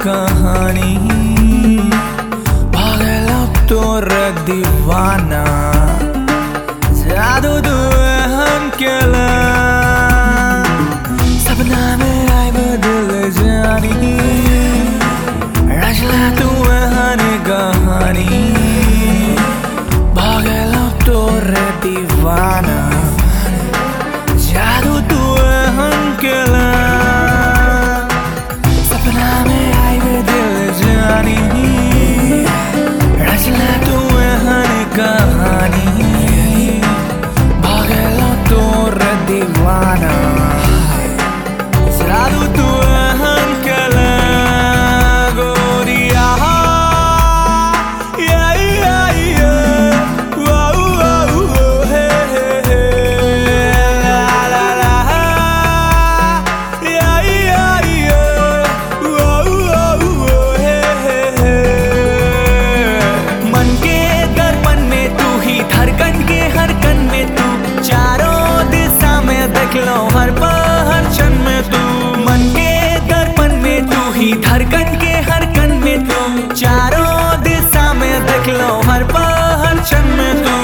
कहानी भागलो तोरे दीवाना जादू दुए हम केला सपना में आई बदल जानी रचला तुए हनी कहानी भागलो तोरे दीवाना जादू तुए हम केला सपना में आई बदल जानी रचला तुए हनी कहानी भागलो तोरे दीवाना जादू तुए हम केला गोरिया हर पहर क्षण में तू मन के दर्पण में तू ही धड़कन के हर कण में तू चारों दिशा में देख लो हर पहर क्षण में तू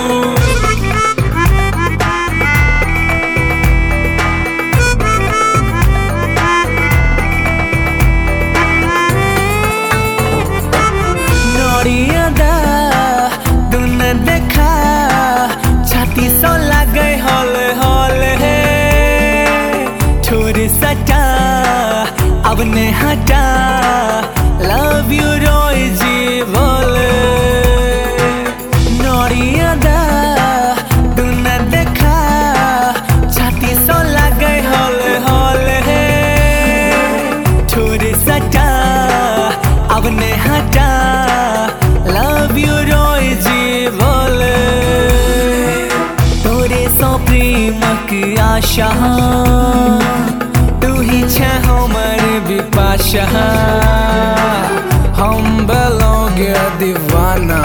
नौरियादा तूने देखा छाती सो लग गई हौले हौले है छोड़ सटा अब ने हटा लव यू रोई जी बोले नौरियादा तूने देखा छाती सो लग गई हौले हौले है छोड़ सटा अब ने हटा लव यू रोई जी बोले तोरे सो प्रेम की आशा तू ही छे हमर विपाशा हम बेलोगे दीवाना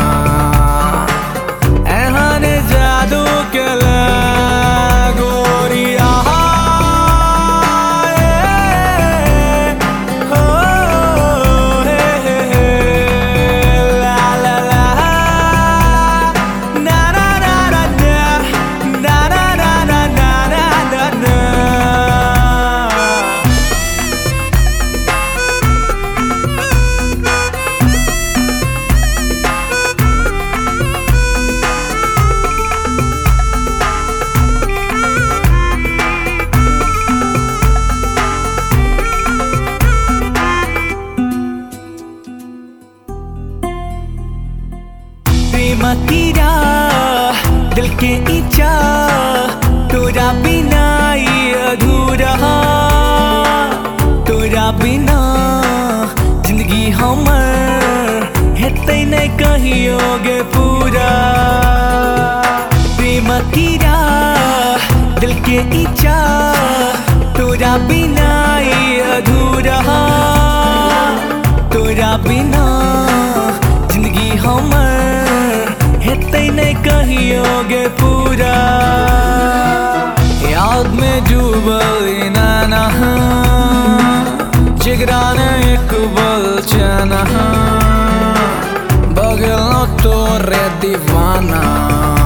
एहन जादू केला गोरिया तेरा दिल के इच्छा तोरा बिना ये अधूरा तोरा बिना जिंदगी हमर हेतै नहीं कहियोगे पूरा प्रेम तेरा दिल के इच्छा तोरा बिना ये अधूरा तोरा बिना जिंदगी हमर हेतै नहीं कहियोगे पूरा याद में डूबल नाना जिगरा ने एक बल चना बगल तोरे दीवाना